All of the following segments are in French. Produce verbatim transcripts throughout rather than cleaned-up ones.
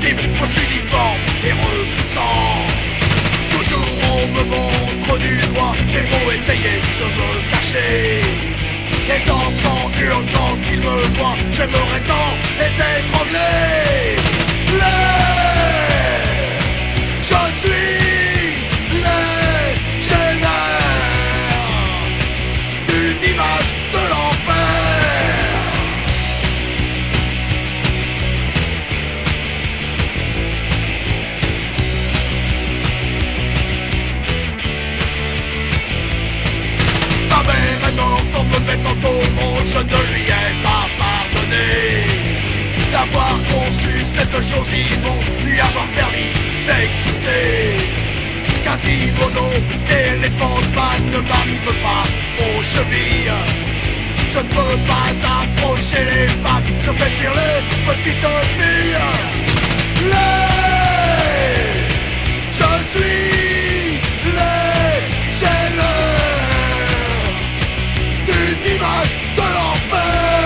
invisible, faux uniforme et repoussant. Toujours on me montre du doigt, j'ai beau essayer de me cacher. Les enfants hurlent quand ils me voient, j'aimerais tant les étrangler. Les... Je suis légionnaire d'une image de l'enfer. Ma mère est morte en me mettant au monde, je ne lui ai pas pardonné d'avoir conçu cette chose immonde, lui avoir permis d'exister. Quasimodo, éléphant man ne m'arrive pas aux chevilles. Je ne peux pas approcher les femmes, je fais fuir les petites filles. Les... Je suis légionnaire d'une image de l'enfer.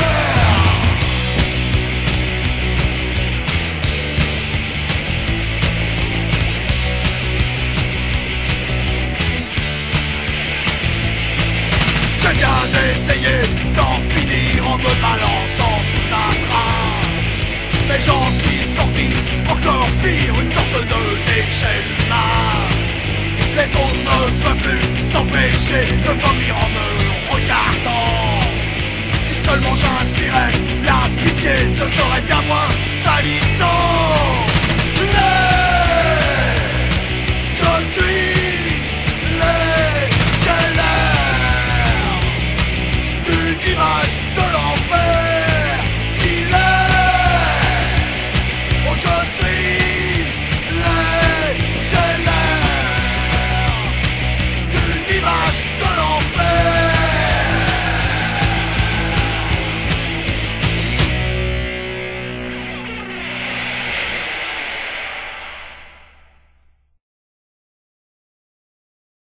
J'ai bien essayé d'en finir en me balançant sous un train, mais j'en suis sorti encore pire, une sorte de déchet humain. Les autres ne peuvent plus s'empêcher de vomir en me regardant. Si seulement j'inspirais la pitié, ce serait bien moins salissant.